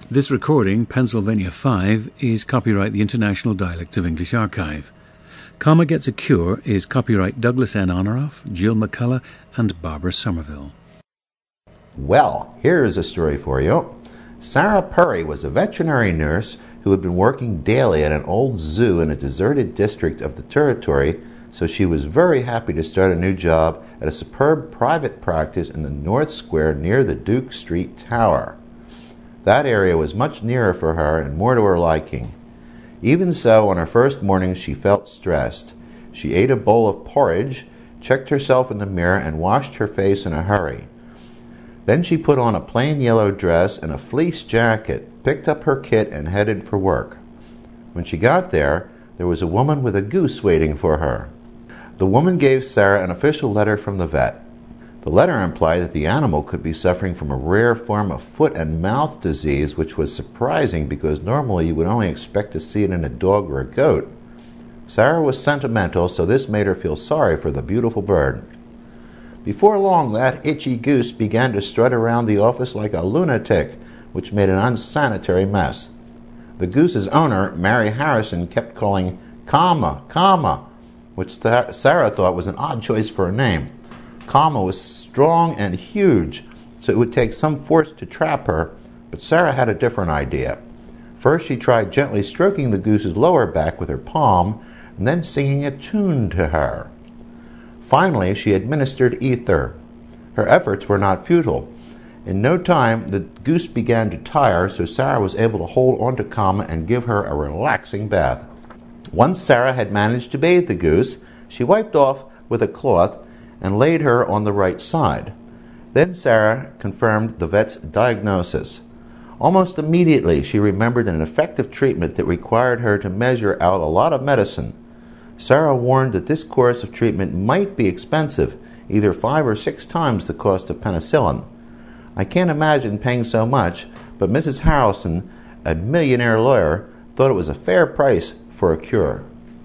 This recording, Pennsylvania 5, is copyright the International Dialects of English Archive. Comma Gets a Cure is copyright Douglas N. Honoroff, Jill McCullough, and Barbara Somerville. Well, here's a story for you. Sarah Purry was a veterinary nurse who had been working daily at an old zoo in a deserted district of the territory, so she was very happy to start a new job at a superb private practice in the North Square near the Duke Street Tower. That area was much nearer for her and more to her liking. Even so, on her first morning she felt stressed. She ate a bowl of porridge, checked herself in the mirror, and washed her face in a hurry. Then she put on a plain yellow dress and a fleece jacket, picked up her kit, and headed for work. When she got there was a woman with a goose waiting for her. The woman gave Sarah an official letter from the vet. The letter implied that the animal could be suffering from a rare form of foot and mouth disease, which was surprising because normally you would only expect to see it in a dog or a goat. Sarah was sentimental, so this made her feel sorry for the beautiful bird. Before long, that itchy goose began to strut around the office like a lunatic, which made an unsanitary mess. The goose's owner, Mary Harrison, kept calling Comma, Comma, which Sarah thought was an odd choice for a name. Comma was strong and huge, so it would take some force to trap her, but Sarah had a different idea. First, she tried gently stroking the goose's lower back with her palm, and then singing a tune to her. Finally, she administered ether. Her efforts were not futile. In no time, the goose began to tire, so Sarah was able to hold onto Comma and give her a relaxing bath. Once Sarah had managed to bathe the goose, she wiped off with a cloth and laid her on the right side. Then Sarah confirmed the vet's diagnosis. Almost immediately, she remembered an effective treatment that required her to measure out a lot of medicine. Sarah warned that this course of treatment might be expensive, either 5 or 6 times the cost of penicillin. I can't imagine paying so much, but Mrs. Harrison, a millionaire lawyer, thought it was a fair price for a cure.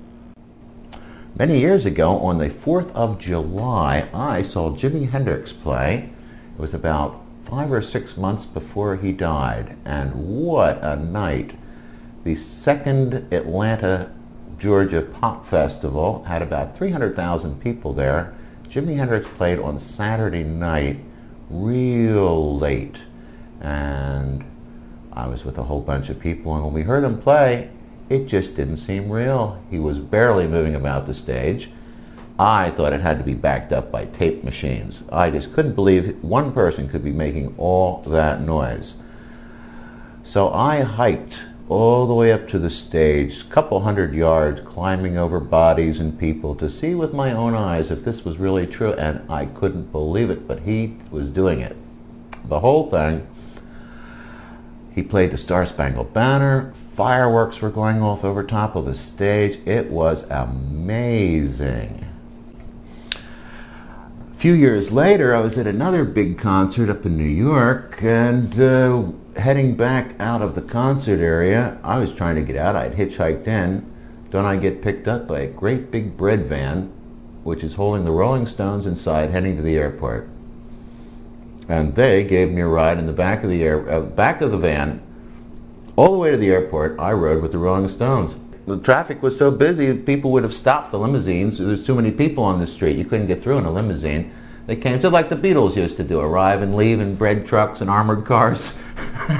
Many years ago, on the 4th of July, I saw Jimi Hendrix play. It was about 5 or 6 months before he died, and what a night. The second Atlanta, Georgia Pop Festival had about 300,000 people there. Jimi Hendrix played on Saturday night, real late, and I was with a whole bunch of people, and when we heard him play, it just didn't seem real. He was barely moving about the stage. I thought it had to be backed up by tape machines. I just couldn't believe one person could be making all that noise. So I hiked all the way up to the stage, a couple hundred yards, climbing over bodies and people to see with my own eyes if this was really true, and I couldn't believe it, but he was doing it. The whole thing. He played the Star-Spangled Banner. Fireworks were going off over top of the stage. It was amazing. A few years later, I was at another big concert up in New York, and heading back out of the concert area, I was trying to get out. I'd hitchhiked in. Don't I get picked up by a great big bread van, which is holding the Rolling Stones inside, heading to the airport. And they gave me a ride in the back of the van, all the way to the airport. I rode with the Rolling Stones. The traffic was so busy, people would have stopped the limousines. There's too many people on the street. You couldn't get through in a limousine. They came just like the Beatles used to do, arrive and leave in bread trucks and armored cars.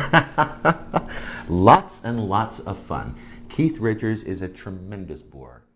Lots and lots of fun. Keith Richards is a tremendous bore.